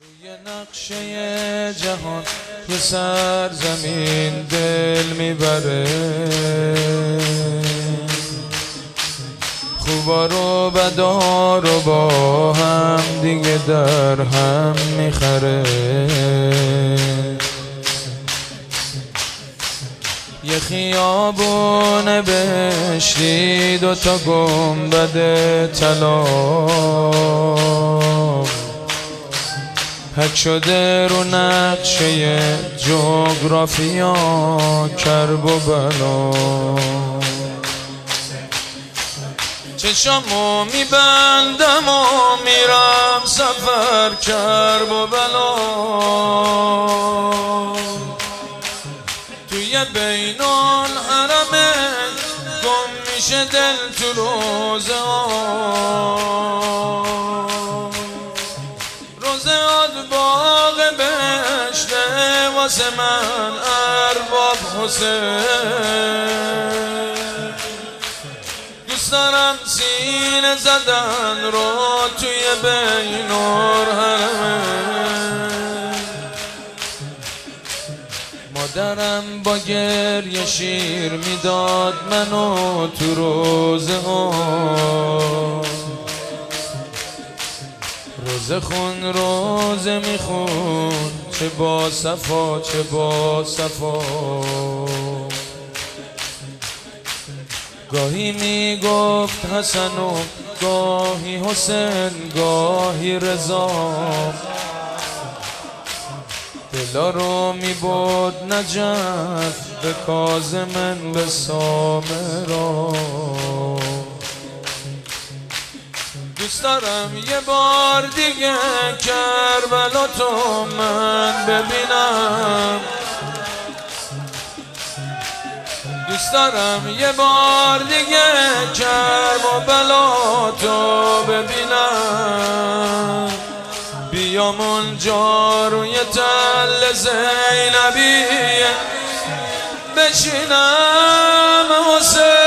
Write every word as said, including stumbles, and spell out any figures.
یه نقشه جهان یه سرزمین دل میبره، خوبا رو بدا رو با هم دیگه در هم میخره. یه خیابون بهشتی دوتا گنبد طلا، حک شده رو نقشه جغرافیا کرب و بلا. چشمو میبندم و میرم سفر کرب و بلا، توی بین الحرمه گم میشه دل تو روزه ها. روزه آد باغ بهشته واسه من ارباب حسین. دوست دارم سینه زدن رو توی بین الحرمه. مادرم با گریه شیر میداد منو تو روزه ها، روزه خون روزه میخون چه با صفا چه با صفا. گاهی میگفت حسن و گاهی حسین گاهی رضا، دلا رو میبود نجف به کاظم به سامرا. دوست دارم یه بار دیگه کربلا تو من ببینم، دوست دارم یه بار دیگه کربلا تو ببینم. بیام اونجا روی تل زینبیه بشینم حسین.